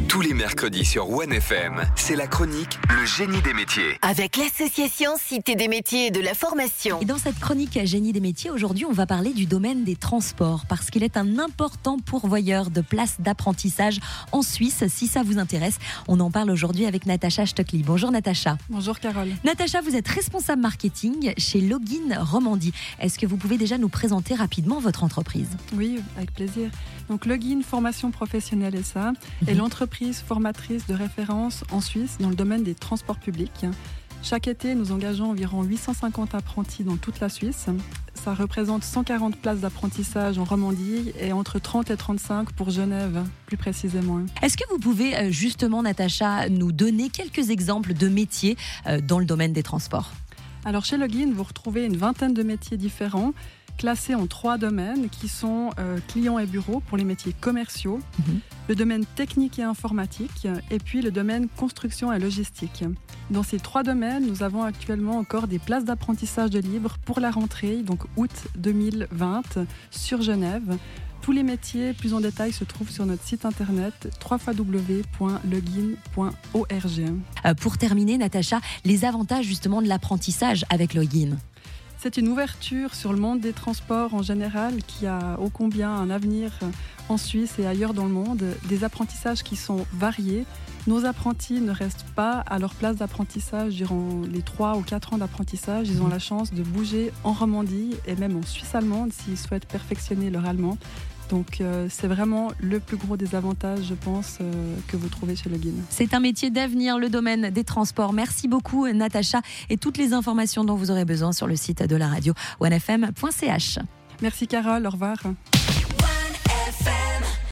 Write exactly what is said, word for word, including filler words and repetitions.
Tous les mercredis sur One F M, c'est la chronique Le Génie des métiers. Avec l'association Cité des métiers et de la formation. Et dans cette chronique Génie des métiers, aujourd'hui, on va parler du domaine des transports parce qu'il est un important pourvoyeur de places d'apprentissage en Suisse. Si ça vous intéresse, on en parle aujourd'hui avec Natacha Stöckli. Bonjour Natacha. Bonjour Carole. Natacha, vous êtes responsable marketing chez Login Romandie. Est-ce que vous pouvez déjà nous présenter rapidement votre entreprise ? Oui, avec plaisir. Donc Login Formation Professionnelle S A est mmh. l'entreprise formatrice de référence en Suisse dans le domaine des transports publics. Chaque été, nous engageons environ huit cent cinquante apprentis dans toute la Suisse. Ça représente cent quarante places d'apprentissage en Romandie et entre trente et trente-cinq pour Genève, plus précisément. Est-ce que vous pouvez justement, Natacha, nous donner quelques exemples de métiers dans le domaine des transports ? Alors chez Login, vous retrouvez une vingtaine de métiers différents, classés en trois domaines qui sont euh, clients et bureaux pour les métiers commerciaux, mmh. le domaine technique et informatique et puis le domaine construction et logistique. Dans ces trois domaines, nous avons actuellement encore des places d'apprentissage de libre pour la rentrée, donc août deux mille vingt, sur Genève. Tous les métiers, plus en détail, se trouvent sur notre site internet w w w point login point org. Euh, pour terminer, Natacha, les avantages justement de l'apprentissage avec Login. C'est une ouverture sur le monde des transports en général qui a ô combien un avenir en Suisse et ailleurs dans le monde. Des apprentissages qui sont variés. Nos apprentis ne restent pas à leur place d'apprentissage durant les trois ou quatre ans d'apprentissage. Ils ont la chance de bouger en Romandie et même en Suisse allemande s'ils souhaitent perfectionner leur allemand. Donc euh, c'est vraiment le plus gros des avantages, je pense, euh, que vous trouvez chez Login. C'est un métier d'avenir, le domaine des transports. Merci beaucoup Natacha et toutes les informations dont vous aurez besoin sur le site de la radio one f m point c h. Merci Carole, au revoir.